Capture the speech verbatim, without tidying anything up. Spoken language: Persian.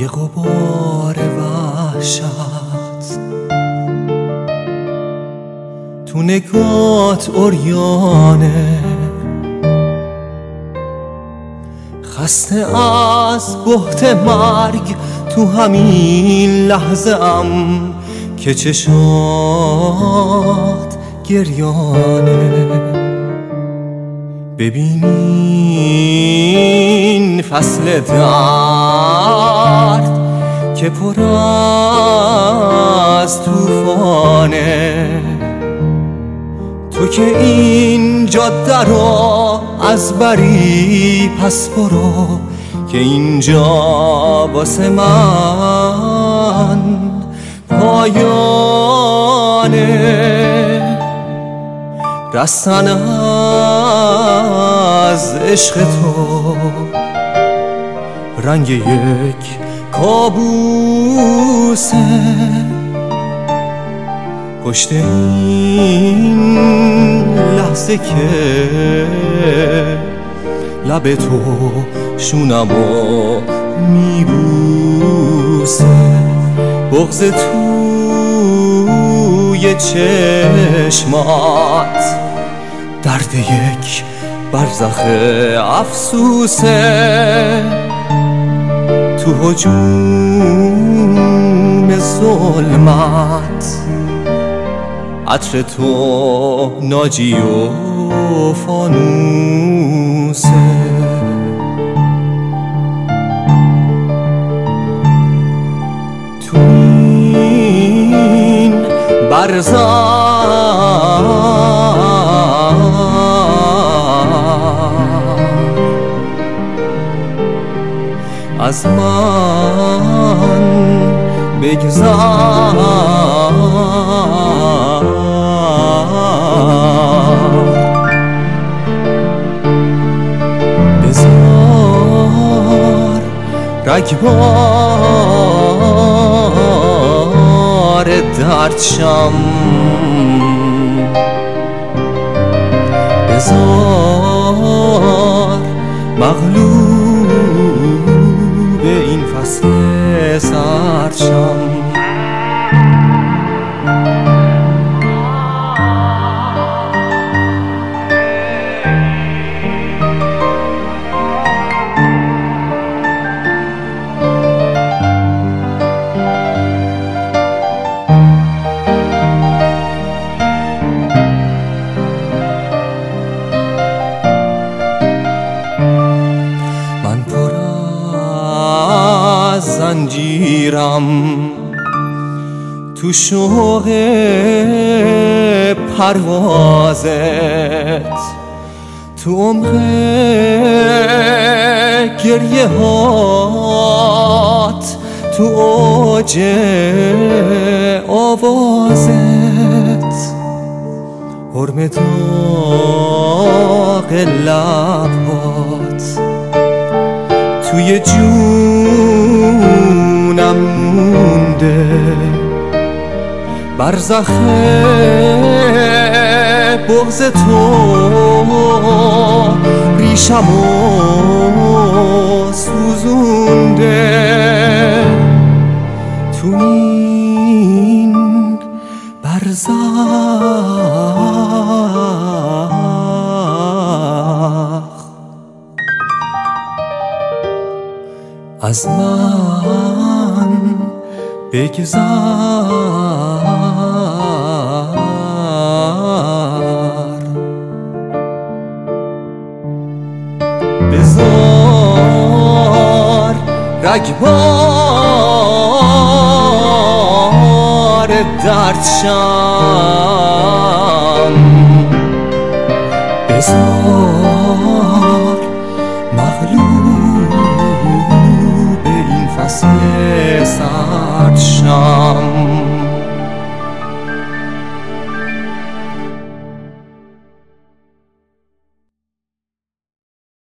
یه غبار وحشت تو نگات عریانه، خسته از بهت مرگ تو همین لحظه ام که چشات گریانه. ببینین فصل درد که پر از طوفانه، تو که این جاده رو از بری پس برو که اینجا واسه من پایانه. رستن از عشق تو رنگ یک کابوسه، پشت این لحظه که لب تو شونمو میبوسه، بغض توی چشمات درد یک برزخ افسوسه، تو هجوم ظلمت عطر تو ناجی و فانوسه. تو این برزخ از من بگذر، بذار رگبار درد شم، بذار مغلوب این فصل سرد شم. زنجیرم تو شوق پروازت، تو عمق گریه هات، تو اوج آوازت، حرم داغ لبات توی جونم مونده، برزخ بغض تو ریشمو سوزونده، تو این برزخ از من بگذر، بذار رگبار درد شم، بذار مغلوب این فصل سرد شم.